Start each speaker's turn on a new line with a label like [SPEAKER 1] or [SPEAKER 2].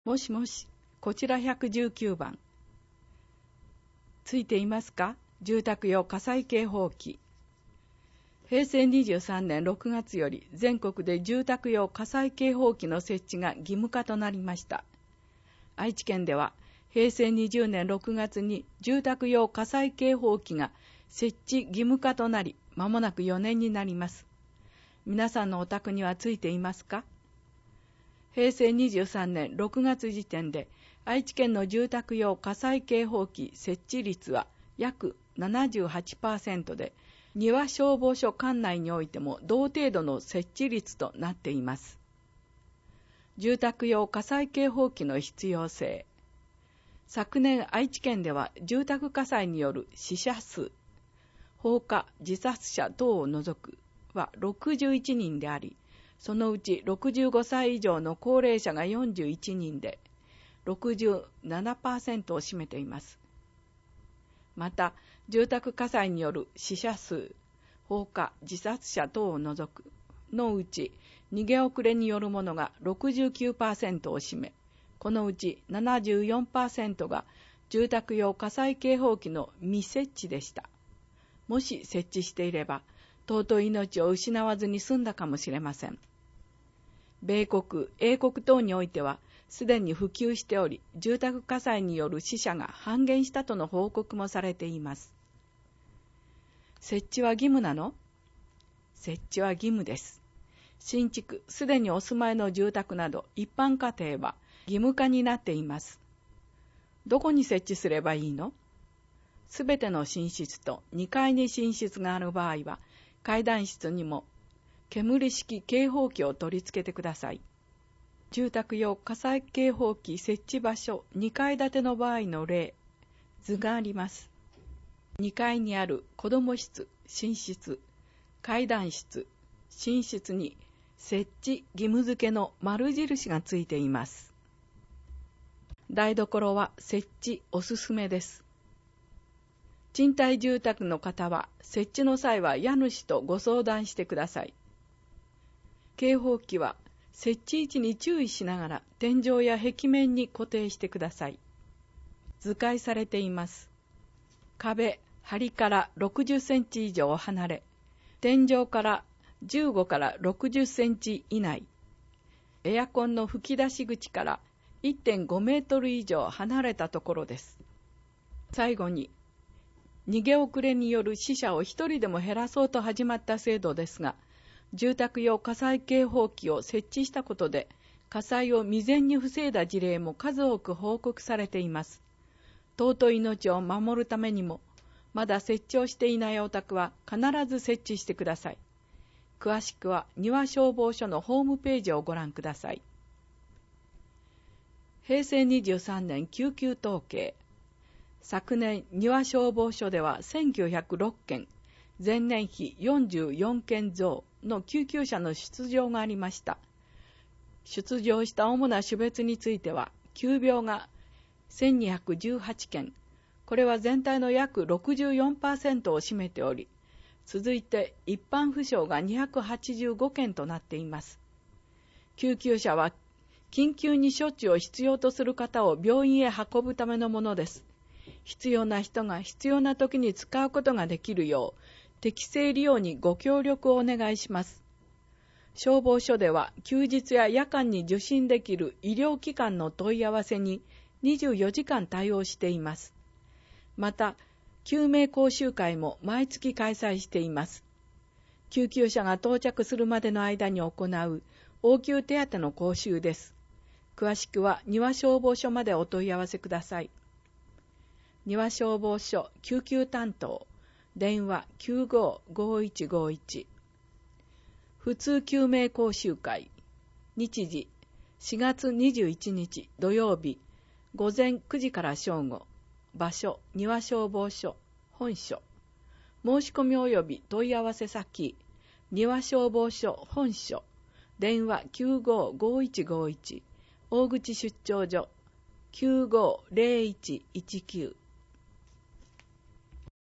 [SPEAKER 1] もしもし、こちら119番。ついていますか？住宅用火災警報器。平成23年6月より全国で住宅用火災警報器の設置が義務化となりました。愛知県では平成20年6月に住宅用火災警報器が設置義務化となり、間もなく4年になります。皆さんのお宅にはついていますか？平成23年6月時点で愛知県の住宅用火災警報器設置率は約 78% で、庭消防署管内においても同程度の設置率となっています。住宅用火災警報器の必要性。昨年愛知県では住宅火災による死者数、放火・自殺者等を除くは61人であり、そのうち65歳以上の高齢者が41人で 67% を占めています。また、住宅火災による死者数、放火・自殺者等を除くのうち逃げ遅れによるものが 69% を占め、このうち 74% が住宅用火災警報器の未設置でした。もし設置していれば、尊い命を失わずに済んだかもしれません。米国、英国等においては、すでに普及しており、住宅火災による死者が半減したとの報告もされています。設置は義務なの？設置は義務です。新築、すでにお住まいの住宅など、一般家庭は義務化になっています。どこに設置すればいいの？すべての寝室と2階に寝室がある場合は、階段室にも煙式警報器を取り付けてください。住宅用火災警報器設置場所2階建ての場合の例、図があります。2階にある子ども室、寝室、階段室、寝室に設置義務付けの丸印がついています。台所は設置おすすめです。賃貸住宅の方は設置の際は家主とご相談してください。警報器は設置位置に注意しながら天井や壁面に固定してください。図解されています。壁、梁から60センチ以上離れ、天井から15から60センチ以内、エアコンの吹き出し口から 1.5 メートル以上離れたところです。最後に、逃げ遅れによる死者を一人でも減らそうと始まった制度ですが、住宅用火災警報器を設置したことで、火災を未然に防いだ事例も数多く報告されています。尊い命を守るためにも、まだ設置をしていないお宅は必ず設置してください。詳しくは庭消防署のホームページをご覧ください。平成23年救急統計。昨年、庭消防署では1906件、前年比44件増の救急車の出場がありました。出場した主な種別については、急病が1218件、これは全体の約 64% を占めており、続いて一般負傷が285件となっています。救急車は緊急に処置を必要とする方を病院へ運ぶためのものです。必要な人が必要な時に使うことができるよう、適正利用にご協力をお願いします。消防署では休日や夜間に受診できる医療機関の問い合わせに24時間対応しています。また、救命講習会も毎月開催しています。救急車が到着するまでの間に行う応急手当の講習です。詳しくは庭消防署までお問い合わせください。庭消防署救急担当、電話 955151。普通救命講習会、日時4月21日土曜日、午前9時から正午、場所庭消防署本署。申し込み及び問い合わせ先、庭消防署本署、電話 955151、大口出張所 950119